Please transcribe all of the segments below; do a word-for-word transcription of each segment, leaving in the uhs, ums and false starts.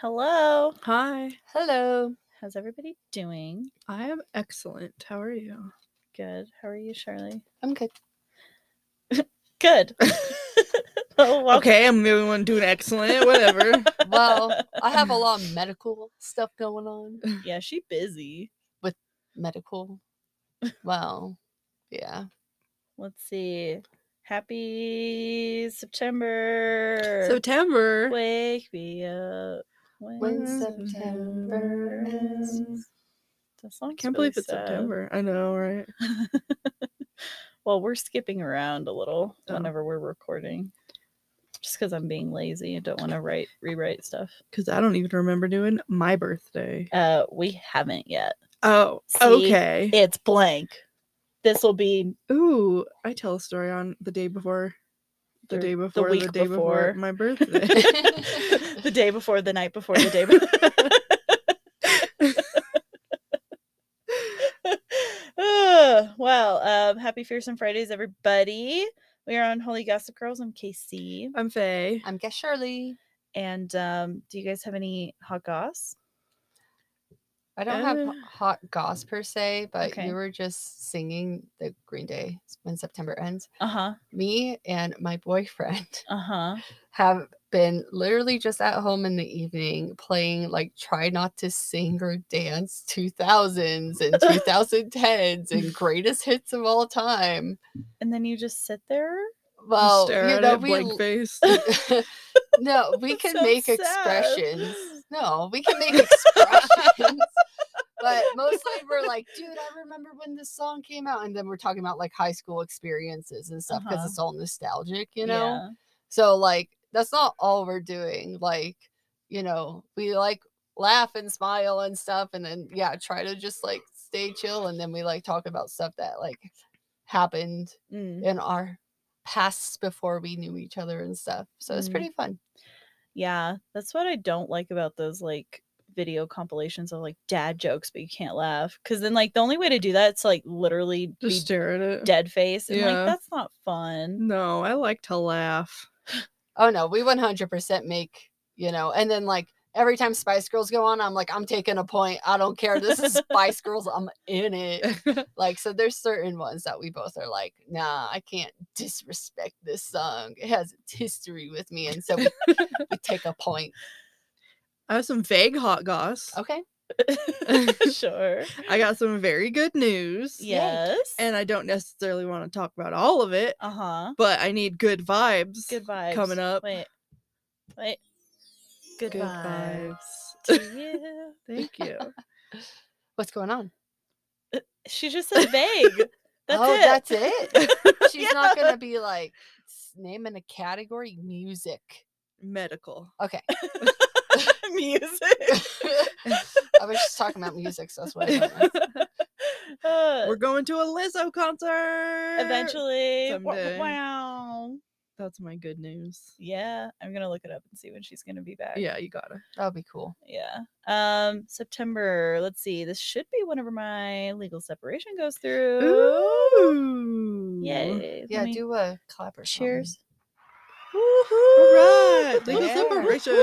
Hello. Hi. Hello. How's everybody doing? I am excellent. How are you? Good. How are you, Charlie? I'm good. Good. Well, welcome- Okay, I'm the only one doing excellent. Whatever. Well, I have a lot of medical stuff going on. Yeah, she busy. Medical. Well, yeah. Let's see. Happy September. September. Wake me up when, When September September ends. ends. That song's I can't really believe it's sad. September. I know, right? Well, we're skipping around a little Oh. whenever we're recording. Just because I'm being lazy and don't want to write rewrite stuff. Because I don't even remember doing my birthday. Uh, we haven't yet. Oh, See? okay. It's blank. This will be Ooh, I tell a story on the day before. The, The- day the before. week the day before. before my birthday. the day before, the night before, the day before. uh, well, um, happy Fearsome Fridays, everybody. We are on Holy Gossip Girls. I'm K C. I'm Faye. I'm Guess Shirley. And um, do you guys have any hot goss? I don't Uh, have h- hot goss per se, but Okay. we were just singing the Green Day When September Ends. Uh huh. Me and my boyfriend Uh huh. have been literally just at home in the evening playing like Try Not to Sing or Dance two thousands and twenty tens and greatest hits of all time. And then you just sit there? Well, stare you at know, it, we blank face. no, we That can sounds make sad. expressions. No, we can make expressions. But mostly we're like, dude, I remember when this song came out. And then we're talking about like high school experiences and stuff because Uh-huh. it's all nostalgic, you know? Yeah. So, like, that's not all we're doing. Like, you know, we like laugh and smile and stuff. And then, yeah, try to just like stay chill. And then we like talk about stuff that like happened Mm. in our pasts before we knew each other and stuff. So it's Mm. pretty fun. Yeah, that's what I don't like about those like video compilations of like dad jokes, but you can't laugh. Because then like the only way to do that is to, like literally Just be stare at it. dead face, and Yeah. like that's not fun. No, I like to laugh. Oh no, we one hundred percent make, you know, and then like every time Spice Girls go on, I'm like, I'm taking a point. I don't care. This is Spice Girls. I'm in it. Like, so there's certain ones that we both are like, nah, I can't disrespect this song. It has its history with me. And so we, we take a point. I have some vague hot goss. Okay. Sure. I got some very good news. Yes. And I don't necessarily want to talk about all of it, uh huh. but I need good vibes. Good vibes coming up. Wait. Wait. Good, Good vibes. vibes. To you. Thank you. What's going on? She just said vague. That's oh, it. that's it. She's Yeah. not going to be like naming a category music. Medical. Okay. Music. I was just talking about music, so that's what I went with. Uh, We're going to a Lizzo concert. eventually. Someday. Wow. That's my good news. Yeah, I'm gonna look it up and see when she's gonna be back. Yeah, you gotta. That would be cool. Yeah. Um, September. Let's see. This should be whenever my legal separation goes through. Ooh. Yay. Let Yeah, me- do a clap or something. Cheers. All right. Legal Yeah. separation.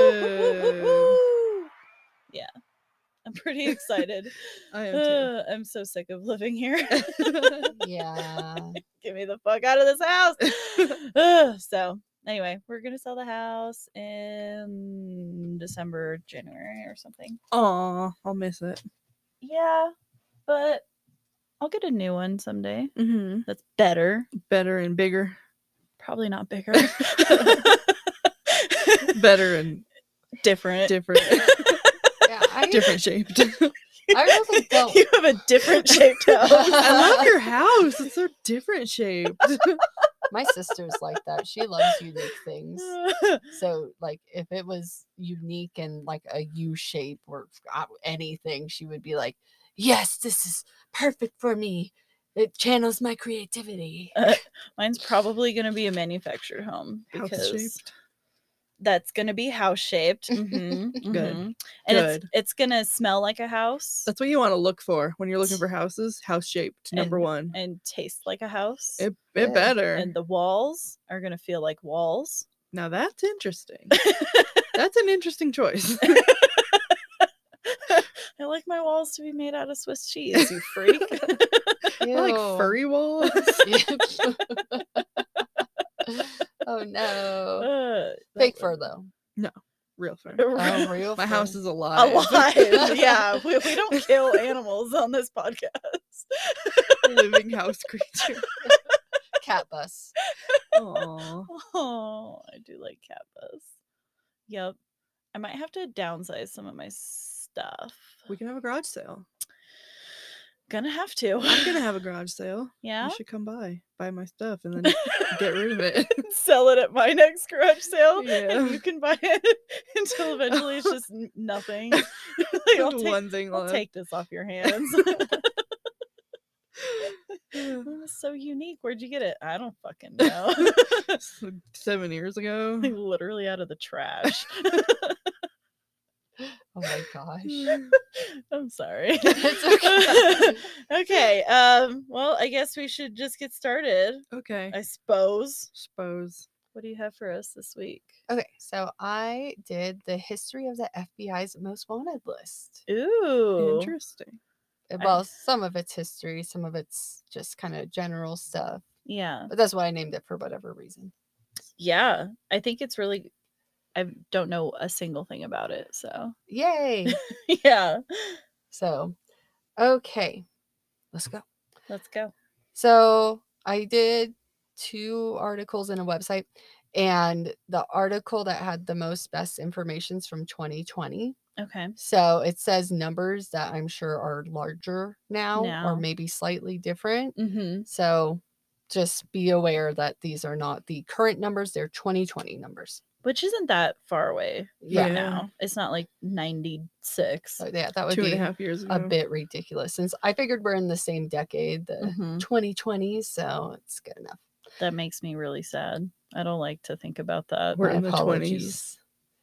Yeah. I'm pretty excited. I am too. Uh, I'm so sick of living here. Yeah. Get me the fuck out of this house. Ugh, so anyway, we're gonna sell the house in December, January or something. Aw, I'll miss it. Yeah, but I'll get a new one someday Mm-hmm. that's better. Better and bigger. Probably not bigger. Better and Different. different. Yeah, I, different shaped. I really don't. You have a different shaped house. I love your house. It's so different shaped. My sister's like that. She loves unique things. So, like, if it was unique and like a U shape or uh, anything, she would be like, yes, this is perfect for me. It channels my creativity. Uh, mine's probably gonna be a manufactured home House because shaped. that's gonna be house shaped. Mhm, Good. mhm. And it's Good. it's gonna smell like a house That's what you want to look for when you're looking for houses. House shaped, number And- one. and taste like a house. It it Yeah. better. And the walls are gonna feel like walls. Now that's interesting. That's an interesting choice. I like my walls to be made out of Swiss cheese, you freak. I like Ew. furry walls. Oh no. Uh, Fake that fur would- though. Real fur. Oh, real My fur. house is alive. Alive. Yeah, we, we don't kill animals on this podcast. Living house creature. Cat bus. Aww. Oh, I do like cat bus. Yep. I might have to downsize some of my stuff. We can have a garage sale. Gonna have to. I'm gonna have a garage sale. Yeah. You should come by, buy my stuff, and then get rid of it. Sell it at my next garage sale. Yeah. And you can buy it until eventually it's just n- nothing. Like, I'll, Just take, one thing I'll left. take this off your hands. Oh, it's so unique. Where'd you get it? I don't fucking know. Seven years ago. Like, literally out of the trash. Oh my gosh. I'm sorry. It's okay. Okay. Um. Well, I guess we should just get started. Okay. I suppose. suppose. What do you have for us this week? Okay, so I did the history of the F B I's most wanted list. Ooh. Interesting. Uh, I- Well, some of it's history, some of it's just kind of general stuff. Yeah. But that's why I named it for whatever reason. Yeah. I think it's really. I don't know a single thing about it. So. Yay! Yeah. So, okay, let's go. Let's go. So I did two articles in a website, and the article that had the most best information's from twenty twenty. Okay. So it says numbers that I'm sure are larger now, Now. or maybe slightly different. Mm-hmm. So just be aware that these are not the current numbers, they're twenty twenty numbers. Which isn't that far away Yeah. from now. It's not like ninety-six. So yeah, that would Two be and a half years ago. a bit ridiculous since I figured we're in the same decade, the Mhm. twenty twenty, so it's good enough. That makes me really sad. I don't like to think about that. We're My in the apologies.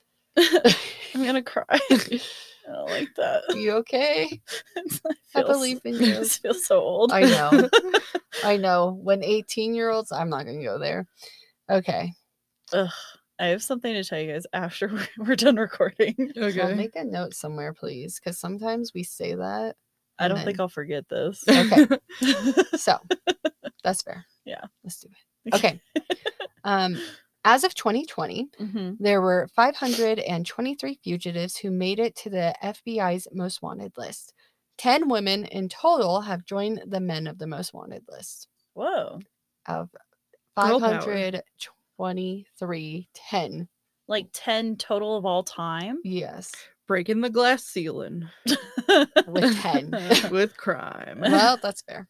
I'm gonna cry. I don't like that. You okay? It's- I feels- believe in you. I just feel so old. I know. I know. When eighteen year olds, I'm not going to go there. Okay. Ugh, I have something to tell you guys after we're, we're done recording. Okay. Well, make a note somewhere, please, because sometimes we say that. I and don't think then- I'll forget this. Okay. So that's fair. Yeah. Let's do it. Okay. Um, as of twenty twenty, hmm there were five hundred twenty-three fugitives who made it to the F B I's most wanted list. ten women in total have joined the men of the most wanted list. Whoa. Of Girl power. five hundred twenty-three, ten. Like ten total of all time? Yes. Breaking the glass ceiling With ten. with crime. Well, that's fair.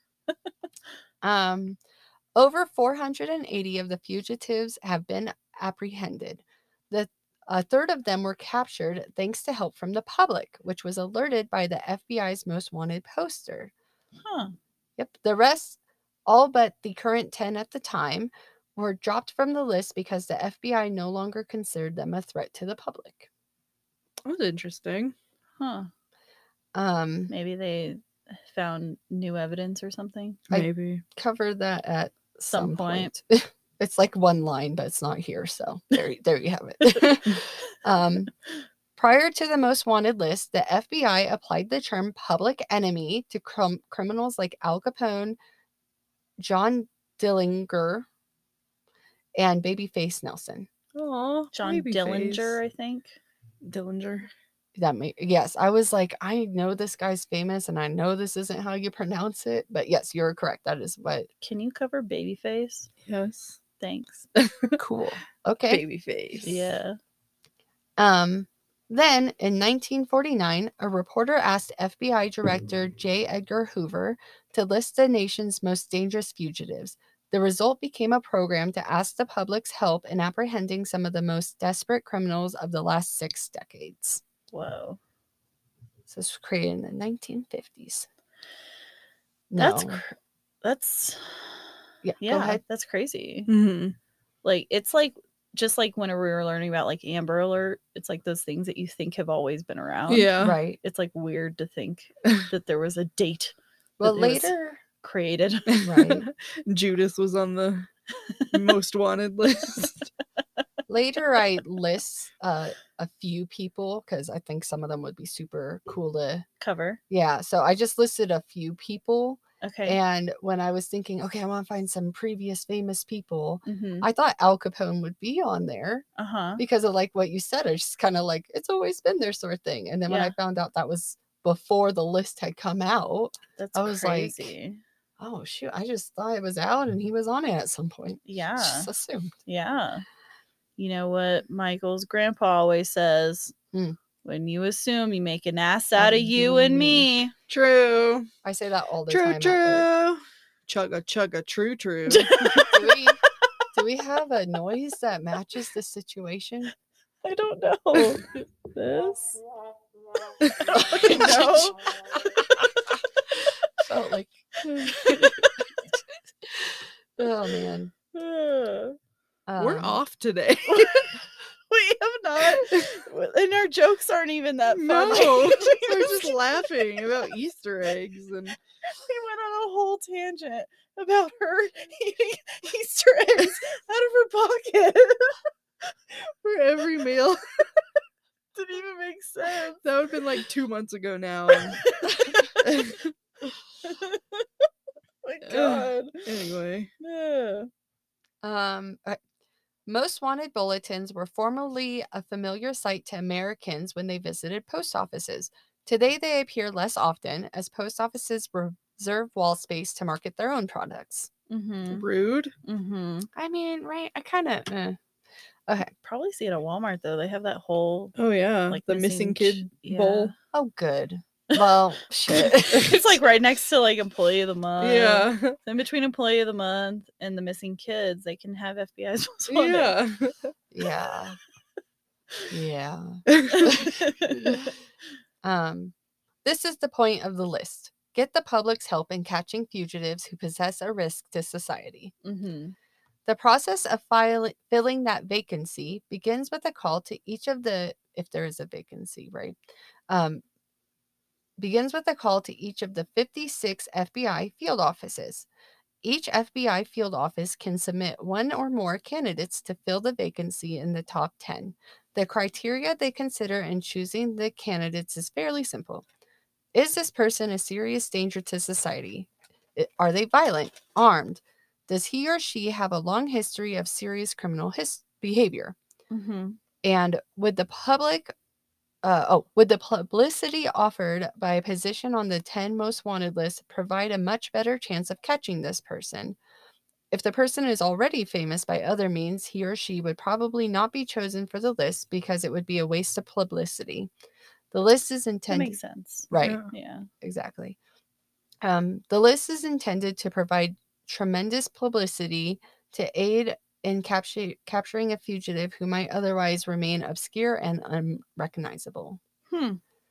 Um, over four hundred eighty of the fugitives have been apprehended. The a third of them were captured thanks to help from the public, which was alerted by the F B I's most wanted poster. Huh. Yep. The rest, all but the current ten at the time, were dropped from the list because the F B I no longer considered them a threat to the public. That was interesting. Huh. Um, Maybe they found new evidence or something. I- Maybe. covered that at Some some, point. point. It's like one line, but it's not here. So there, y- there you have it. um, prior to the most wanted list, the F B I applied the term public enemy to crim- criminals like Al Capone, John Dillinger, and Babyface Nelson. Oh, John Dillinger, I think. Dillinger. That may yes, I was like, I know this guy's famous, and I know this isn't how you pronounce it, but yes, you're correct. That is what. Can you cover Babyface? Yes. Thanks. Cool. Okay. Baby face. Yeah. Um, then in nineteen forty-nine, a reporter asked F B I Director J. Edgar Hoover to list the nation's most dangerous fugitives. The result became a program to ask the public's help in apprehending some of the most desperate criminals of the last six decades. Whoa. So this was created in the nineteen fifties. That's No. cr- that's yeah, yeah, Go ahead. that's crazy. Mm-hmm. Like it's like just like when we were learning about like Amber Alert, it's like those things that you think have always been around. Yeah. Right. It's like weird to think that there was a date Well, that it was later, created. right. Judas was on the most wanted list. Later, I list uh, a few people because I think some of them would be super cool to. Cover. Yeah, so I just listed a few people. Okay. And when I was thinking, okay, I want to find some previous famous people, Mm-hmm. I thought Al Capone would be on there Uh huh. because of like what you said. It's just kind of like it's always been there sort of thing. And then when Yeah. I found out that was before the list had come out, That's I was like, crazy. oh shoot, I just thought it was out and he was on it at some point. Yeah. Just assumed. Yeah. You know what Michael's grandpa always says? Hmm. When you assume, you make an ass Out out of of you and me. True. I say that all the True, time. At work. true. Chugga, chugga, true, true. Do we do we have a noise that matches the situation? I don't know. This? I know. Felt like oh man. We're Um, off today. We have not. And our jokes aren't even that funny. No, We we're just- just laughing about Easter eggs and We went on a whole tangent about her eating Easter eggs out of her pocket. for every meal. Didn't even make sense. That would have been like two months ago now. and- My God. anyway, Yeah. Um, uh, most wanted bulletins were formerly a familiar sight to Americans when they visited post offices. Today, they appear less often as post offices reserve wall space to market their own products. Mm-hmm. rude. Mm-hmm. I mean, right? I kind of. Eh. Okay. Probably see it at Walmart though. They have that whole Oh yeah, like the missing, ch- kid bowl. Oh, good. Well, shit. It's like right next to like employee of the month. Yeah, In between employee of the month and the missing kids, they can have F B I's most wanted. yeah. yeah. Yeah. Um, this is the point of the list. Get the public's help in catching fugitives who possess a risk to society. Mm-hmm. The process of file- filling that vacancy begins with a call to each of the, if there is a vacancy, right? Um, begins with a call to each of the fifty-six F B I field offices. Each F B I field office can submit one or more candidates to fill the vacancy in the top ten. The criteria they consider in choosing the candidates is fairly simple. Is this person a serious danger to society? I- Are they violent, armed? Does he or she have a long history of serious criminal his- behavior? Mm-hmm. And would the public, uh, oh, would the publicity offered by a position on the ten most wanted list provide a much better chance of catching this person? If the person is already famous by other means, he or she would probably not be chosen for the list because it would be a waste of publicity. The list is That intended, makes sense. right? Yeah. Yeah. Exactly. Um, the list is intended to provide tremendous publicity to aid in capture, capturing a fugitive who might otherwise remain obscure and unrecognizable. Hmm.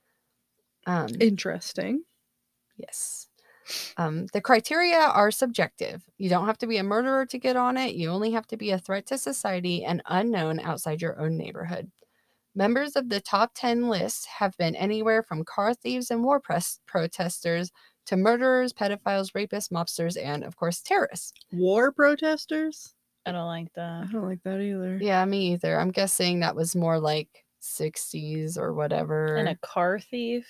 Um, Interesting. yes. Um, the criteria are subjective. You don't have to be a murderer to get on it. You only have to be a threat to society and unknown outside your own neighborhood. Members of the top ten list have been anywhere from car thieves and war press protesters to murderers, pedophiles, rapists, mobsters, and, of course, terrorists. War protesters? I don't like I that. don't like that either. Yeah, me either. I'm guessing that was more like sixties or whatever. And a car thief.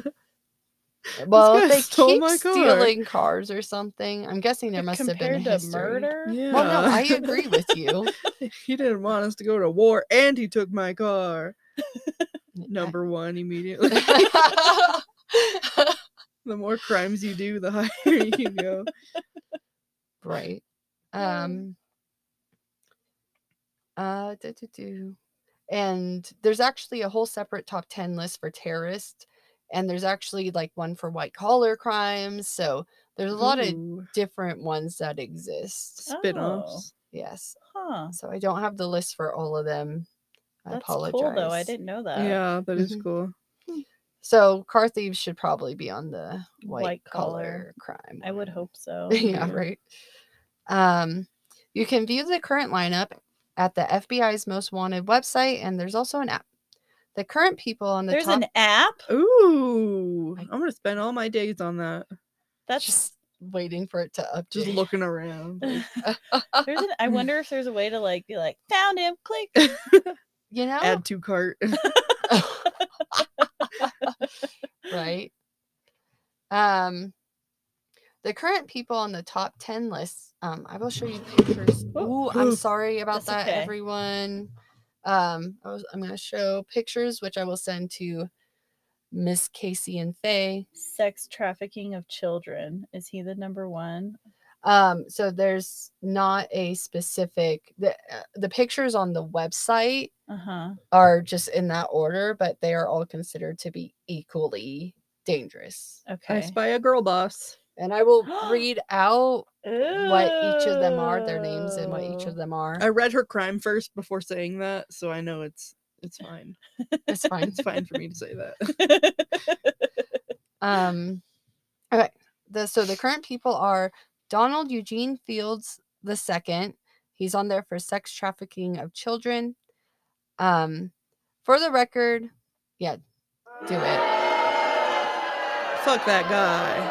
well, guy if they stole keep my car. stealing cars or something, I'm guessing there must have been a Compared to history. murder. Yeah. Well, no, I agree with you. He didn't want us to go to war, and he took my car. Number one immediately. The more crimes you do, the higher you go. Right. Yeah. Um. Uh. Do, do, do. And there's actually a whole separate top ten list for terrorists, and there's actually like one for white collar crimes. So there's a lot of Ooh, different ones that exist. spin-offs. Yes. Huh. So I don't have the list for all of them. I That's apologize. cool though. I didn't know that. Yeah, that is Mhm. cool. So car thieves should probably be on the white, White collar collar. crime. I would one. hope so. yeah, right. Um, you can view the current lineup at the F B I's Most Wanted website, and there's also an app. The current people on the There's top. an app. Ooh, I- I'm gonna spend all my days on that. That's Just waiting for it to update. Just looking around. like, There's an, I wonder if there's a way to like be like, found him, click. you know, add to cart. right? Um, the current people on the top ten lists. Um, I will show you pictures. Ooh, I'm sorry about That's that, okay. everyone. Um, I was, I'm going to show pictures, which I will send to Miss Casey and Faye. Sex trafficking of children. Is he the number one? Um, so there's not a specific. The uh, the pictures on the website Uh-huh. are just in that order, but they are all considered to be equally dangerous. I Okay. spy a girl boss. And I will read out what each of them are, their names, and what each of them are. I read her crime first before saying that, so I know it's it's fine. It's fine. It's fine for me to say that. Um, okay. The so the current people are Donald Eugene Fields the second. He's on there for sex trafficking of children. Um, for the record, yeah, do it. Fuck that guy.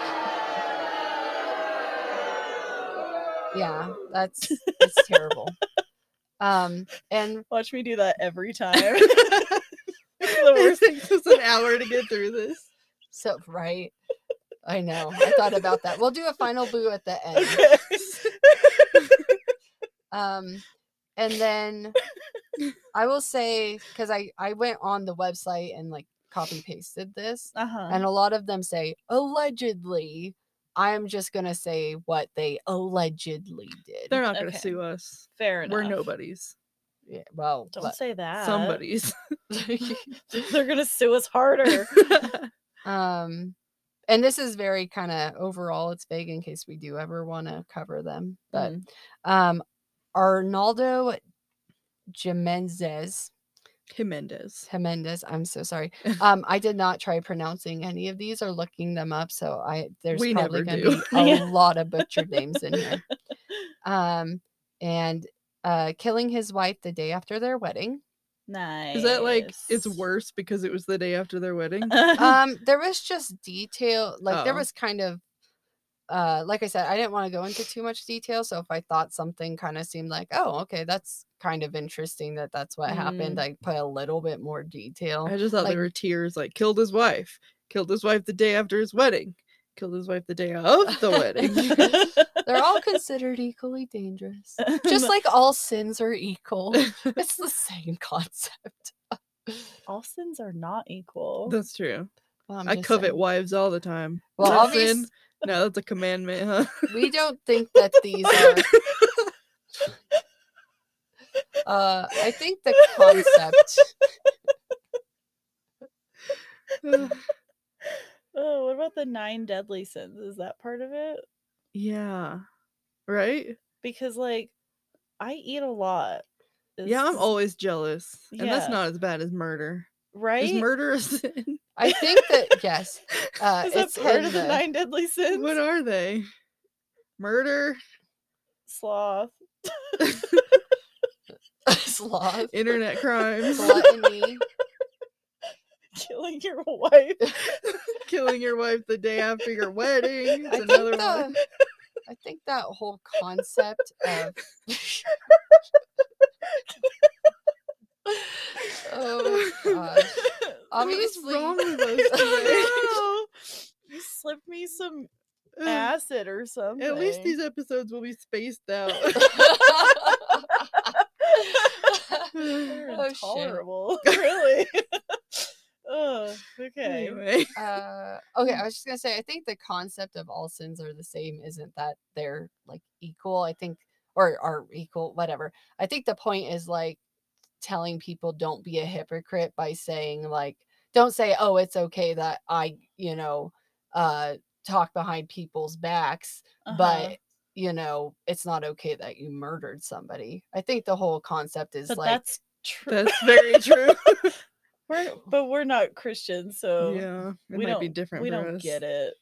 Yeah, that's it's terrible. Um, and Watch me do that every time. It's the It worst. takes us an hour to get through this. so right, I know. I thought about that. We'll do a final boo at the end. Okay. Um, and then I will say, because I I went on the website and like copy pasted this, Uh-huh. and a lot of them say allegedly. I'm just gonna say what they allegedly did. They're not gonna Okay. sue us. Fair enough. We're nobodies. Yeah, well, Don't but- say that. Somebody's. They're gonna sue us harder. um, and this is very kind of overall. It's vague in case we do ever want to cover them, but Mm. um, Arnaldo Jimenez. Jimenez. Jimenez. I'm so sorry. Um, I did not try pronouncing any of these or looking them up, so I there's We probably never going to do. be a Yeah. lot of butchered names in here. Um, and uh, killing his wife the day after their wedding. Nice. Is that like it's worse because it was the day after their wedding? Um, there was just detail, like there Oh. was kind of. Uh, like I said, I didn't want to go into too much detail. So if I thought something kind of seemed like, oh, okay, that's kind of interesting that that's what happened, I put a little bit more detail. I just thought like- there were tears like killed his wife, killed his wife the day after his wedding, killed his wife the day of the wedding. They're all considered equally dangerous. Just like all sins are equal. It's the same concept. all sins are not equal. That's true. Well, I'm I just covet saying. wives all the time. Well, Is that obvious- sin? No, that's a commandment, huh? We don't think that these are. Uh, I think the concept. Oh, what about the nine deadly sins? Is that part of it? Yeah. Right? Because like I eat a lot. Yeah, I'm Is- always jealous. And that's Yeah. not as bad as murder. right. Is murder a sin? I think that yes. Uh, Is that it's part in of the, the nine deadly sins? What are they? Murder, Sloth. sloth, internet crimes, gluttony. Killing your wife. killing your wife the day after your wedding. I It's think another the, one. I think that whole concept of oh gosh. What is Obviously- wrong with us I today? know. You slipped me some Ugh. acid or something. At least these episodes will be spaced out. They're Oh, shit. intolerable. Really. Oh, okay. Anyway, uh okay, I was just gonna say I think the concept of all sins are the same isn't that they're like equal. I think or are equal, whatever. I think the point is like telling people don't be a hypocrite by saying like don't say, oh, it's okay that I, you know, uh talk behind people's backs, Uh-huh. but you know, it's not okay that you murdered somebody. I think the whole concept is But like that's true. that's very true. We're, but we're not Christians, so yeah, it we might don't be different We for don't us. get it.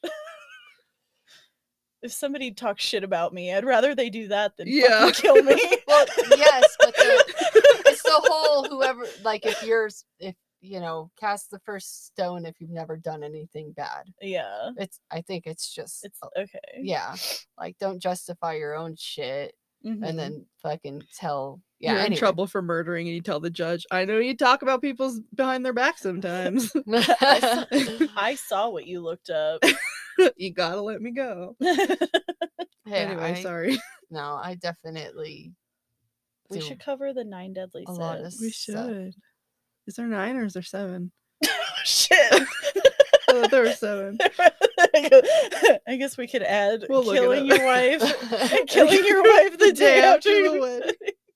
If somebody talks shit about me, I'd rather they do that than Yeah. fucking kill me. well, yes, but the, it's the whole whoever like if you're s- if you know, cast the first stone if you've never done anything bad. Yeah. It's I think it's just It's uh, okay. yeah, like don't justify your own shit Mhm. and then fucking tell yeah. You're in anyway. trouble for murdering, and you tell the judge, "I know you talk about people's behind their back sometimes. I, saw, I saw what you looked up. You gotta let me go." Hey, Anyway, I- sorry. No, I definitely We do should cover the nine deadly a lot of sins. We stuff. should. Is there nine or is there seven? Shit. I thought there were seven. I guess we could add We'll look it killing up. your wife and killing your wife the day after the you wedding.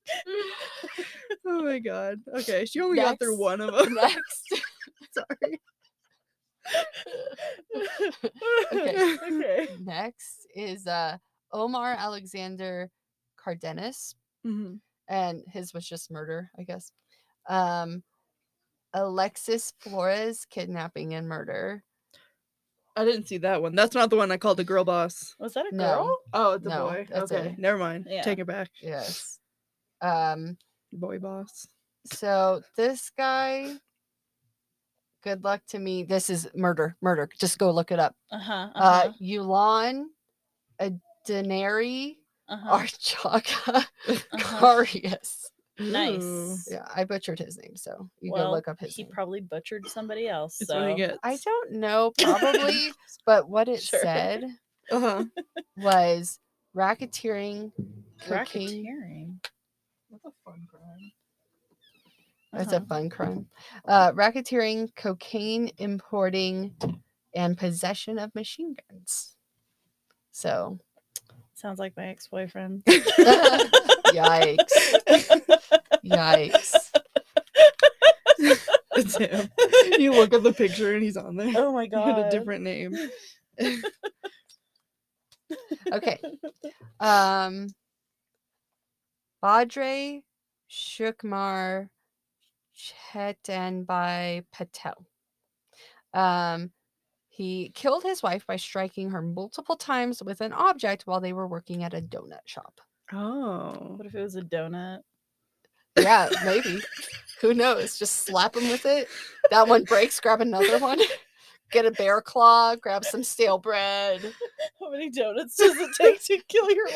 Oh my god. Okay, she only got through Next. one of them. Next. Sorry. Okay. Okay. Next is uh Omar Alexander Cardenas, Mhm. and his was just murder, I guess. Um, Alexis Flores, kidnapping and murder. I didn't see that one. That's not the one I called a girl boss. Was that a No. girl? Oh, it's No, a boy. that's Okay, a- never mind. Yeah. Take it back. Yes. Um, Boy boss. so this guy, good luck to me. This is murder, murder. Just go look it up. Uh-huh. Uh, Uh-huh. Yulan Adenari uh-huh. Archaka Uh-huh. Carius. Nice. Ooh. Yeah, I butchered his name, so you Well, go look up his he name. probably butchered somebody else. It's So what he gets. I don't know, probably, but what it Sure. said Uh-huh. was racketeering, cocaine. racketeering. That's a fun crime. That's Uh-huh. a fun crime. Uh, racketeering, cocaine importing, and possession of machine guns. So, Sounds like my ex-boyfriend. yikes. Yikes. It's him. You look at the picture and he's on there. Oh my He had god. a different name. Okay. Um, Badre Shukmar Chetanbhai Patel. Um, he killed his wife by striking her multiple times with an object while they were working at a donut shop. Oh. What if it was a donut? Yeah, maybe. Who knows? Just slap him with it. That one breaks, grab another one. Get a bear claw, grab some stale bread. How many donuts does it take to kill your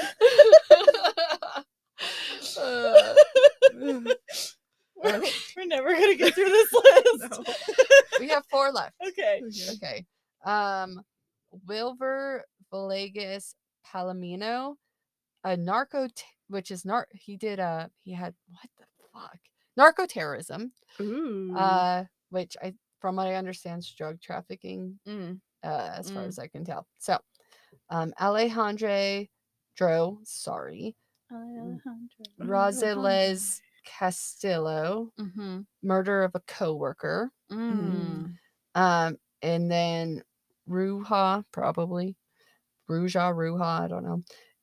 wife? Uh, we're, we're never gonna get through this list. No. we have four left. Okay. Okay. Okay. Um, Wilver Villegas Palomino, a narco, t- which is nar. He did a. He had what the fuck? Narco terrorism. Ooh. Uh, which I, from what I understand, is drug trafficking. Mm. Uh, as far Mm. as I can tell. So, um, Alejandro Dro, sorry, Alejandro. Roseles Castillo, Mm-hmm. murder of a coworker. Mm. Um, and then Ruha, probably Ruja, Ruha, I don't know.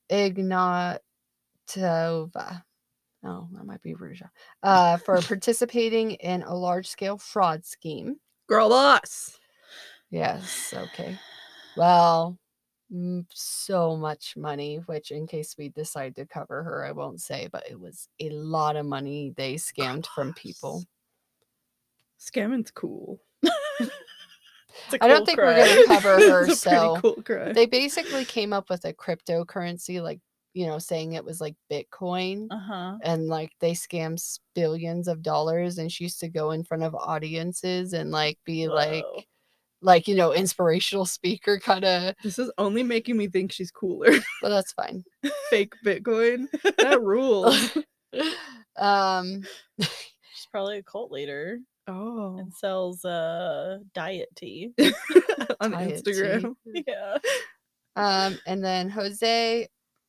Ignatova. Oh, that might be Ruja. Uh, for participating in a large scale fraud scheme. Girl boss. Yes, okay. Well, mm, so much money, which in case we decide to cover her, I won't say, but it was a lot of money they scammed from people. Scamming's cool. It's a I don't cool think crime. we're going to cover her, It's a so pretty cool crime. they basically came up with a cryptocurrency, like, you know, saying it was like Bitcoin. Uh-huh. And like they scam billions of dollars, and she used to go in front of audiences and like be like Whoa. like you know inspirational speaker kind of. This is only making me think she's cooler. But that's fine. Fake Bitcoin. That rules. um She's probably a cult leader Oh. and sells uh diet tea. On Diet Instagram. Yeah. um and then Jose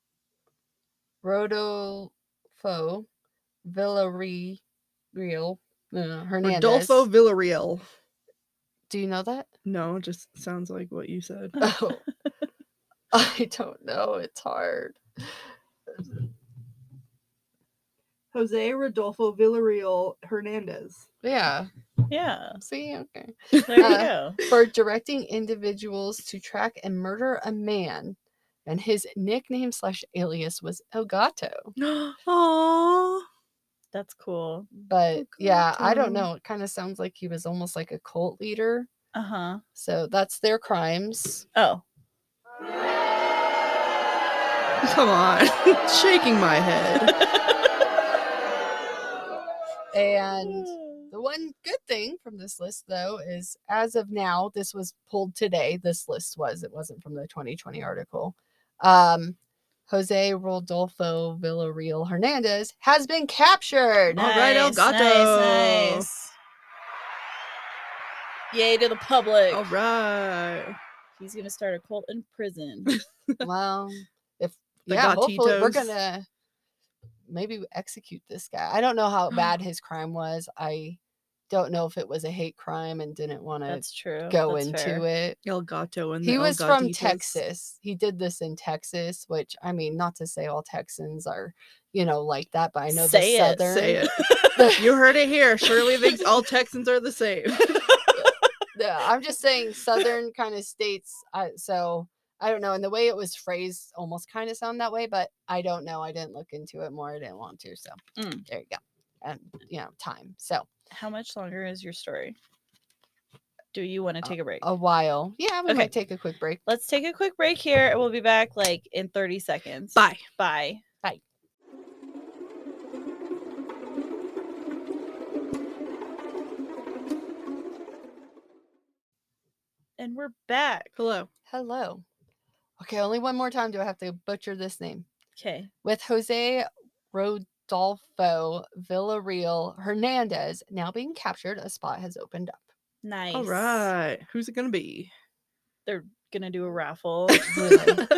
Rodolfo Villarreal uh, Hernandez. Rodolfo Villarreal. Do you know that? No, just sounds like what you said. Oh, I don't know. It's hard. Jose Rodolfo Villarreal Hernandez. Yeah. Yeah. See, okay. There you Uh, go. For directing individuals to track and murder a man, and his nickname slash alias was El Gato. Aww. That's cool. But yeah, I don't Gato. know. It kind of sounds like he was almost like a cult leader. Uh huh. So that's their crimes. Oh. Come on. Shaking my head. And the one good thing from this list, though, is as of now, this was pulled today. This list was, it wasn't from the twenty twenty article. Um, Jose Rodolfo Villarreal Hernandez has been captured. All right, El Nice, Gato. Nice, nice. Yay to the public. All right. He's gonna start a cult in prison. Well, if The yeah, hopefully we're Gatitos. gonna maybe execute this guy. I don't know how bad his crime was. I don't know if it was a hate crime and didn't want to That's true. go That's into fair. it. El Gato and He the El was from Gatitas. Texas. He did this in Texas, which I mean, not to say all Texans are, you know, like that, but I know Say the it, southern. Say it. You heard it here. Shirley thinks all Texans are the same. Yeah, I'm just saying southern kind of states. I, so I don't know. And the way it was phrased almost kind of sound that way, but I don't know. I didn't look into it more. I didn't want to. So Mm. there you go. And you know, time. So How much longer is your story? Do you want to take a break? a while. Yeah, we Okay. might take a quick break. Let's take a quick break here, and we'll be back like in thirty seconds. Bye. Bye. Bye. And we're back. Hello. Hello. Okay, only one more time do I have to butcher this name. Okay. With Jose Rodolfo Villarreal Hernandez now being captured, a spot has opened up. Nice. All right. Who's it going to be? They're gonna do a raffle. Really?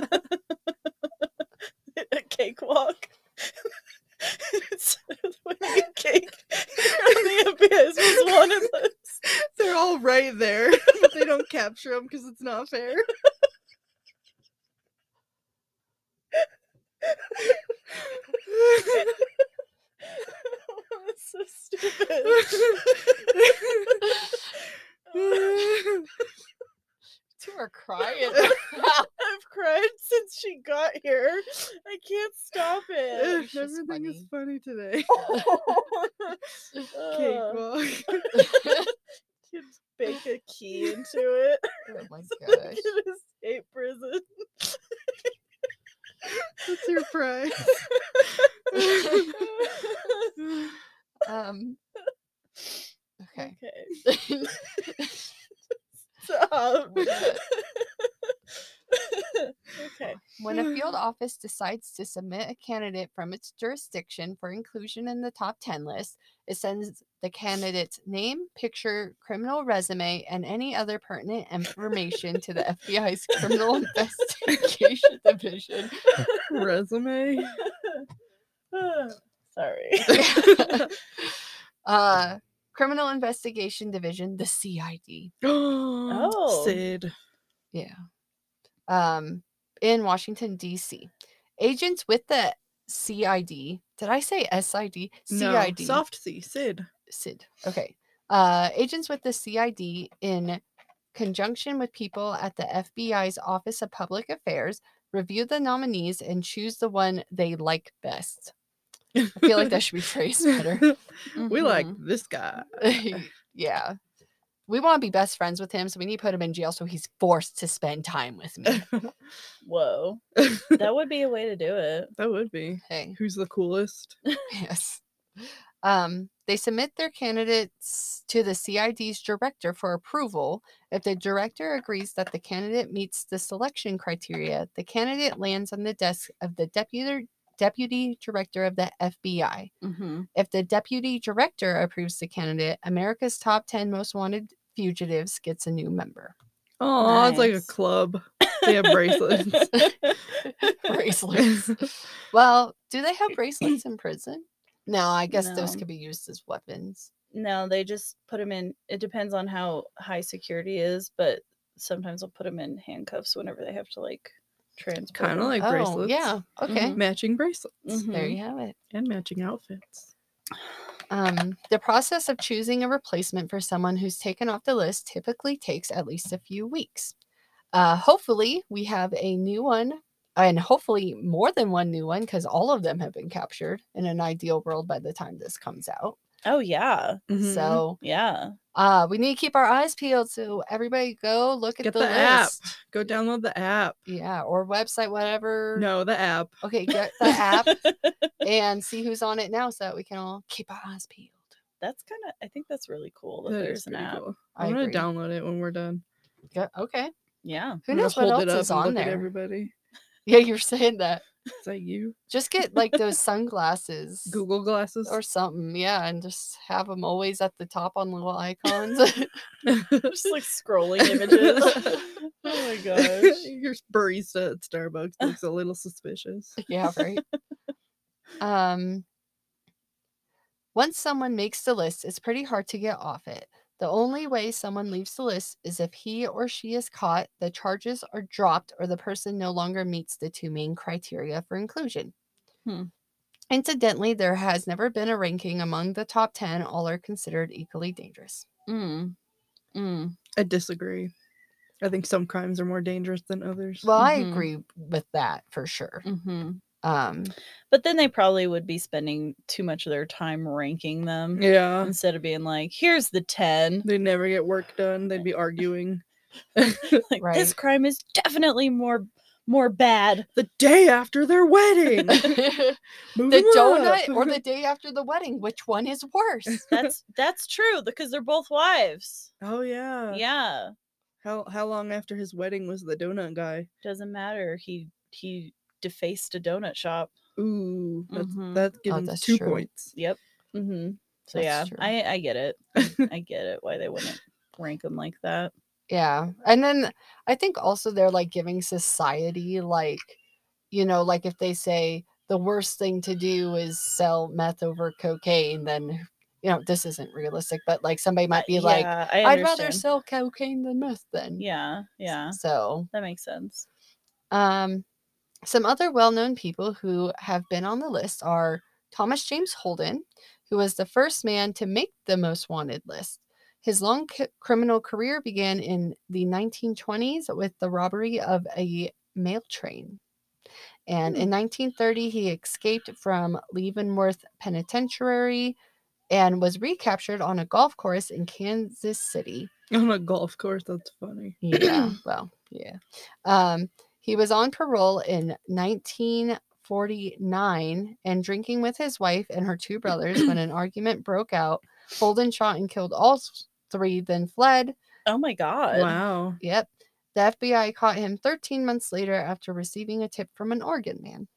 A cakewalk. It's winning a cake. On the abyss was one of those. They're all right there, but they don't capture them because it's not fair. That's so stupid. Two are crying. I've cried since she got here. I can't stop it. It's just Everything is funny. funny today. Ugh. Cakewalk. Kids bake a key into it. Oh my So they gosh. can escape prison. What's your prize? Um. Okay. Okay. Stop. Okay. When a field office decides to submit a candidate from its jurisdiction for inclusion in the top ten list, it sends the candidate's name, picture, criminal resume, and any other pertinent information to the F B I's Criminal Investigation Division. Resume. Sorry. uh, Criminal Investigation Division, the C I D. Oh. Sid. Yeah. Um, in Washington, D C. Agents with the C I D. Did I say S I D? C I D. No, soft C. Sid. Sid. Okay. Uh, agents with the C I D, in conjunction with people at the F B I's Office of Public Affairs, review the nominees and choose the one they like best. I feel like that should be phrased better. We like Mhm. this guy. Yeah. We want to be best friends with him, so we need to put him in jail so he's forced to spend time with me. Whoa. That would be a way to do it. That would be. Hey. Who's the coolest? Yes. Um, they submit their candidates to the C I D's director for approval. If the director agrees that the candidate meets the selection criteria, the candidate lands on the desk of the deputy deputy director of the F B I. Mm-hmm. If the deputy director approves the candidate, America's top ten most wanted fugitives gets a new member. Oh, it's like a Nice. club. They have bracelets. Bracelets. Well, do they have bracelets in prison? No, I guess those No. could be used as weapons. No, they just put them in. It depends on how high security is, but sometimes they'll put them in handcuffs whenever they have to like transport. Kind of 'em. like Oh, bracelets. yeah. Okay. Mhm. Matching bracelets. There Mhm. you have it. And matching outfits. Um, the process of choosing a replacement for someone who's taken off the list typically takes at least a few weeks. Uh, hopefully, we have a new one and hopefully more than one new one, because all of them have been captured in an ideal world by the time this comes out. Oh yeah. Mhm. So Yeah. uh, we need to keep our eyes peeled. So everybody go look at Get the, the, app. list. Go download the app. Yeah, or website, whatever. No, the app. Okay, get the app and see who's on it now so that we can all keep our eyes peeled. That's kind of, I think that's really cool that, That there's is an pretty app. cool. I I'm gonna agree. download it when we're done. Yeah, okay. Yeah. Who I'm gonna knows what hold else it up is and on look at there? everybody. Yeah, you're saying that. Is that you? Just get like those sunglasses Google glasses. or something, yeah, and just have them always at the top on little icons. Just like scrolling images. Oh my gosh. Your barista at Starbucks looks a little suspicious. Yeah, right. Um, once someone makes the list, it's pretty hard to get off it. The only way someone leaves the list is if he or she is caught, the charges are dropped, or the person no longer meets the two main criteria for inclusion. Hmm. Incidentally, there has never been a ranking among the top ten. All are considered equally dangerous. Mm. Mm. I disagree. I think some crimes are more dangerous than others. Well, I Mhm. agree with that for sure. Mm-hmm. Um, But then they probably would be spending too much of their time ranking them Yeah. instead of being like, here's the ten. They'd never get work done. They'd be arguing. Like, this Right. crime is definitely more more bad. The day after their wedding. the Move 'em donut up. or the day after the wedding, which one is worse? That's that's true because they're both wives. Oh yeah. Yeah. How how long after his wedding was the donut guy? Doesn't matter. He he defaced a donut shop. Ooh, that's Mhm. that gives Oh, him that's two true. points. Yep. Mm-hmm. So That's yeah, true. I I get it. I get it why they wouldn't rank them like that. Yeah. And then I think also they're like giving society, like, you know, like if they say the worst thing to do is sell meth over cocaine, then, you know, this isn't realistic, but like somebody might be like, yeah, I I'd rather understand. sell cocaine than meth then. Yeah, yeah, So, that makes sense. um, some other well-known people who have been on the list are Thomas James Holden, who was the first man to make the most wanted list. His long c- criminal career began in the nineteen twenties with the robbery of a mail train. And in nineteen thirty, he escaped from Leavenworth Penitentiary and was recaptured on a golf course in Kansas City. On a golf course, that's funny. Yeah, well, yeah. Um, he was on parole in nineteen forty-nine and drinking with his wife and her two brothers when an argument broke out. Holden shot and killed all s- three, then fled. Oh my god. Wow. Yep. The F B I caught him thirteen months later after receiving a tip from an Oregon man.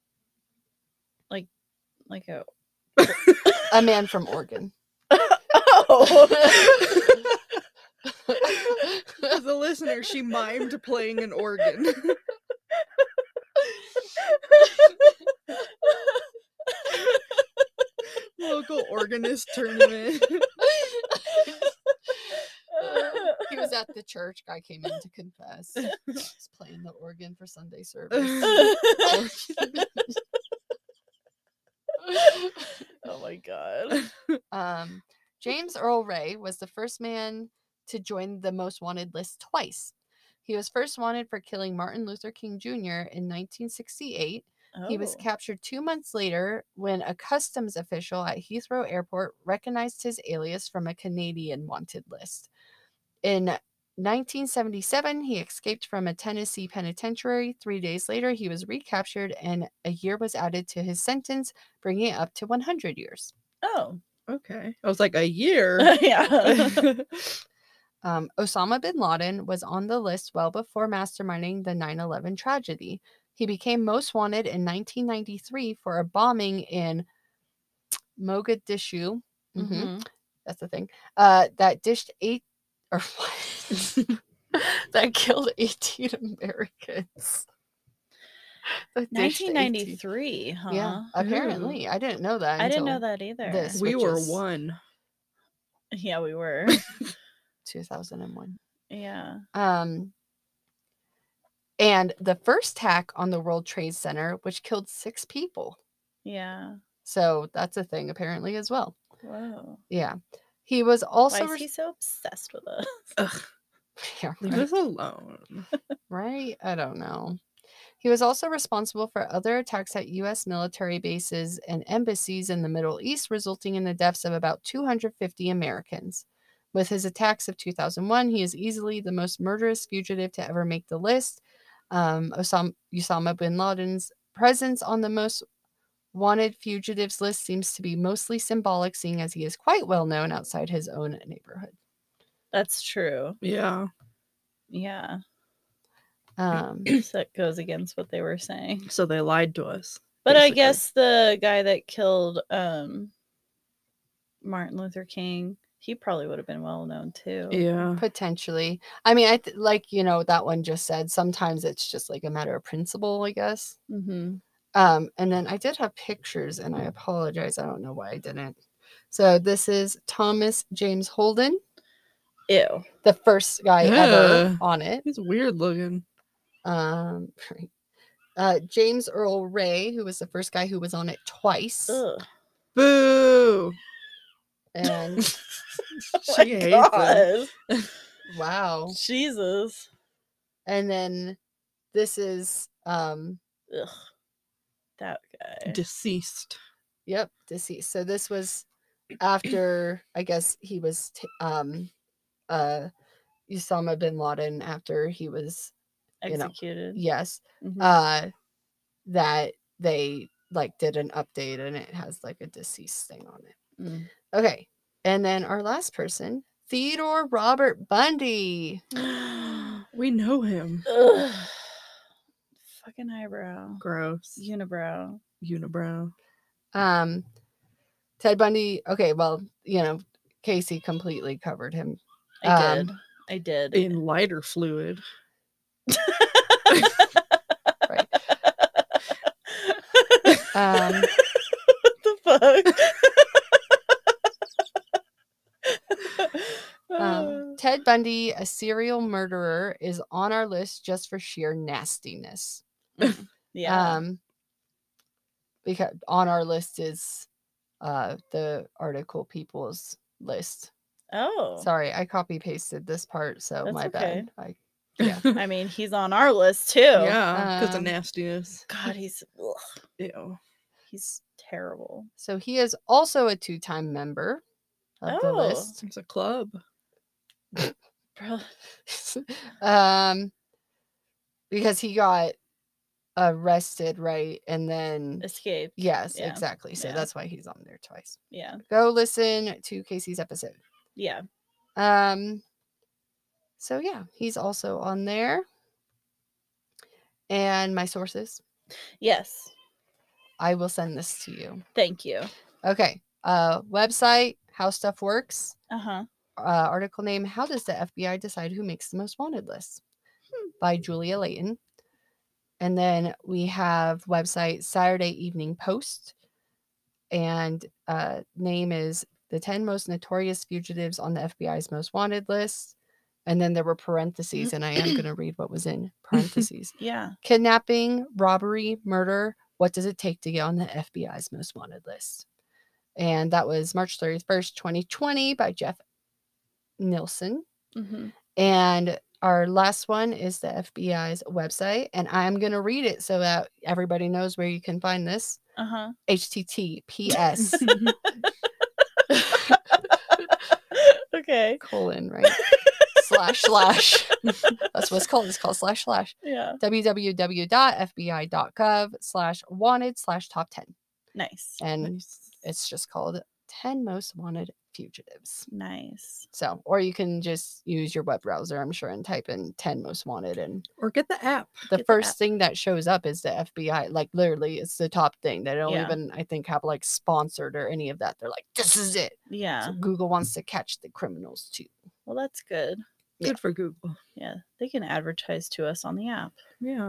Like a A man from Oregon. oh. As a listener, she mimed playing an organ. Local organist tournament. He was at the church. Guy came in to confess. He's playing the organ for Sunday service. Oh my god. Um, James Earl Ray was the first man to join the most wanted list twice. He was first wanted for killing Martin Luther King Junior in nineteen sixty-eight. He was Oh. captured two months later when a customs official at Heathrow Airport recognized his alias from a Canadian wanted list. In nineteen seventy-seven, he escaped from a Tennessee penitentiary. Three days later, he was recaptured and a year was added to his sentence, bringing it up to one hundred years. Oh. Okay. I was like, a year? Yeah. Um, Osama bin Laden was on the list well before masterminding the nine eleven tragedy. He became most wanted in nineteen ninety-three for a bombing in Mogadishu. Mhm, Mhm. That's the thing. Uh, that dished eight or what? That killed eighteen Americans. That dished eighteen. nineteen ninety-three, huh? Yeah, apparently. I didn't know that. I didn't know until that either. this. We which were is- one. Yeah, we were. two thousand one. Yeah. Um, and the first attack on the World Trade Center, which killed six people. Yeah. So that's a thing apparently as well. Whoa. Yeah. He was also Why is res- he so obsessed with us? Ugh, Yeah, leave right. us alone. right? I don't know. He was also responsible for other attacks at U S military bases and embassies in the Middle East, resulting in the deaths of about two hundred fifty Americans. With his attacks of two thousand one, he is easily the most murderous fugitive to ever make the list. Um, Osama, Osama bin Laden's presence on the most wanted fugitives list seems to be mostly symbolic, seeing as he is quite well known outside his own neighborhood. That's true. Yeah. Yeah. Um, So that goes against what they were saying. So they lied to us. But I basically. guess the guy that killed um Martin Luther King, he probably would have been well known too. Yeah. potentially. I mean, I th- like, you know, that one just said sometimes it's just like a matter of principle, I guess. Mm-hmm. Um, and then I did have pictures, and I apologize. I don't know why I didn't. So this is Thomas James Holden, Ew. the first guy ever Yeah. on it. He's weird looking. Um, right. uh, James Earl Ray, who was the first guy who was on it twice. Ugh. Boo. And She hates him. wow. Jesus. And then this is um Ugh. That guy. Deceased. yep, deceased. So this was after, I guess he was t- um uh Osama bin Laden, after he was, you know, Executed. yes, Mhm. uh that they like did an update, and it has like a deceased thing on it. Mm. Okay. And then our last person, Theodore Robert Bundy. We know him. Ugh. Fucking eyebrow. Gross. Unibrow. Unibrow. Um, Ted Bundy. Okay, well, you know, Casey completely covered him. I Um, did. I did. In lighter fluid. Right. Um, What the fuck? um, Ted Bundy, a serial murderer, is on our list just for sheer nastiness. yeah. Um, because on our list is uh the article People's List. oh. Sorry, I copy pasted this part, so That's my okay. bad. I yeah. I mean, he's on our list too. Yeah, because of Um, nastiness. God, he's ugh, Ew. he's terrible. So he is also a two-time member of the Oh. list. It's a club. Bro. um, because he got arrested, right? And then Escape. yes, Yeah. exactly. So Yeah. that's why he's on there twice. Yeah. Go listen to Casey's episode. Yeah. Um, so yeah, he's also on there. And my sources, Yes. I will send this to you. Thank you. Okay. Uh, website, How Stuff Works. Uh huh. Uh, article name, How Does the F B I Decide Who Makes the Most Wanted List? By Julia Layton. And then we have website Saturday Evening Post. And uh, name is The ten Most Notorious Fugitives on the F B I's Most Wanted List. And then there were parentheses, and I am going to read what was in parentheses. Yeah. Kidnapping, robbery, murder. What does it take to get on the F B I's Most Wanted List? And that was March thirty-first, twenty twenty by Jeff Nilsson. Mm-hmm. And our last one is the F B I's website. And I'm going to read it so that everybody knows where you can find this. Uh huh. H T T P S Okay. colon, right? slash slash. That's what it's called. It's called slash slash. Yeah. www.fbi.gov slash wanted slash top ten. Nice. And Nice. it's just called ten Most Wanted Fugitives. Nice. So, or you can just use your web browser, I'm sure, and type in ten Most Wanted. And Or get the app. the Get the first app. thing that shows up is the F B I. Like, literally, it's the top thing. They don't Yeah. even, I think, have like sponsored or any of that. They're like, this is it. Yeah. So Google wants to catch the criminals too. Well, that's good. Yeah. Good for Google. Yeah. They can advertise to us on the app. Yeah.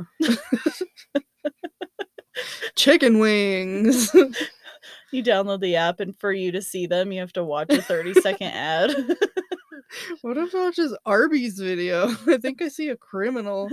Chicken wings. You download the app, and for you to see them, you have to watch a thirty second ad. What if I watch this Arby's video? I think I see a criminal.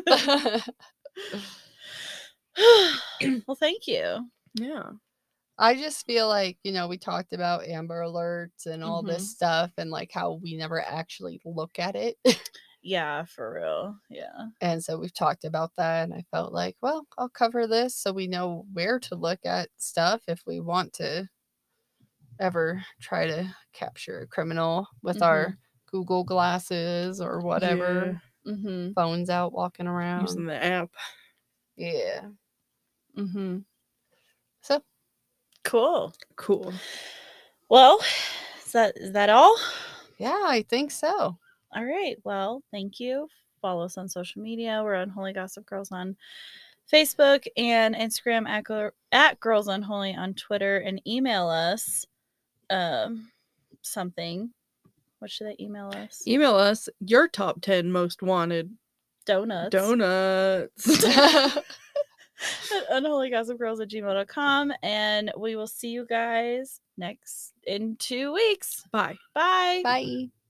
Well, thank you. Yeah. I just feel like, you know, we talked about Amber Alerts and all Mhm. this stuff and like how we never actually look at it. Yeah, for real. Yeah. And so we've talked about that, and I felt like, well, I'll cover this so we know where to look at stuff if we want to ever try to capture a criminal with Mhm. our Google glasses or whatever, Mm-hmm. phones out walking Yeah, around. using the app. Yeah. Mm-hmm. So Cool. Cool. Well, is that is that all? yeah, I think so. All right. Well, thank you. Follow us on social media. We're Unholy Gossip Girls on Facebook and Instagram at, Gir- at Girls Unholy on Twitter, and email us um something. What should they email us? Email us your top ten most wanted Donuts. donuts. at unholygossipgirls at gmail dot com, and we will see you guys next in two weeks. Bye. Bye. Bye.